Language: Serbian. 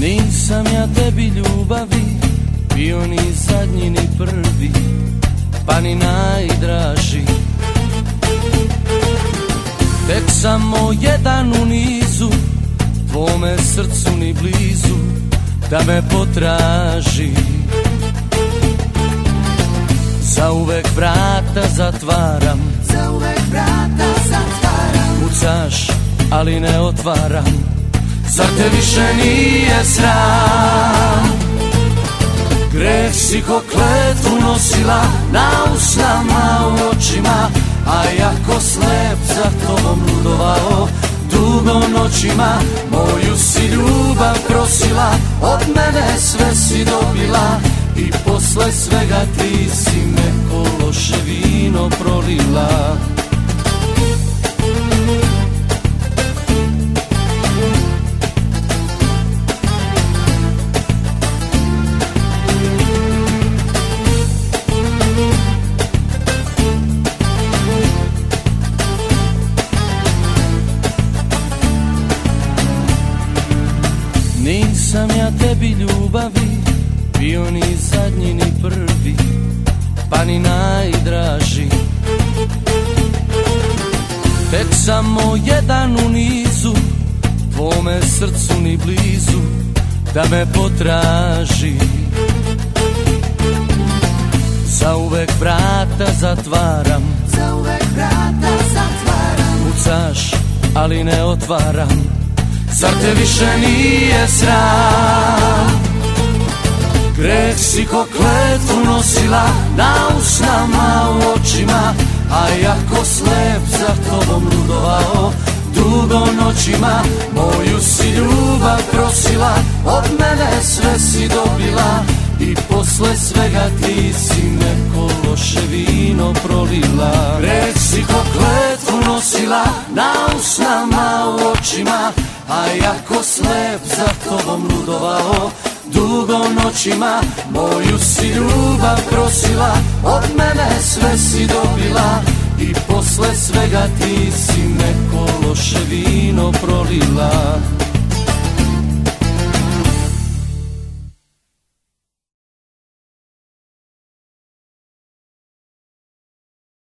Nisam ja tebi ljubavi bio ni zadnji ni prvi, pa ni najdraži. Tek samo jedan u nizu, tvome srcu ni blizu, da me potraži. Zauvek vrata zatvaram, zauvek vrata zatvaram. Kucaš, ali ne otvaram. Zar te više nije sram? Greh si ko kletvu nosila na usnama, u očima, a jako slep za tobom ludovao. Dugo noćima moju si ljubav prosila, od mene sve si dobila i posle svega ti si me ko loše vino prolila. Nisam ja tebi ljubavi bio ni zadnji ni prvi, pa ni najdraži. Tek samo jedan u nizu, tvome srcu ni blizu, da me potraži. Zauvek vrata zatvaram, zauvek vrata zatvaram. Kucaš, ali ne otvaram. Zar te više nije sram? Greh si ko kletvu nosila na usnama, u očima, a jako slep za tobom ludovao. Dugo noćima moju si ljubav prosila, od mene sve si dobila i posle svega ti si me ko loše vino prolila. Greh si ko kletvu nosila na usnama, u očima, a jako slep za tobom ludovao. Dugo noćima moju si ljubav prosila, od mene sve si dobila i posle svega ti si me ko loše vino prolila.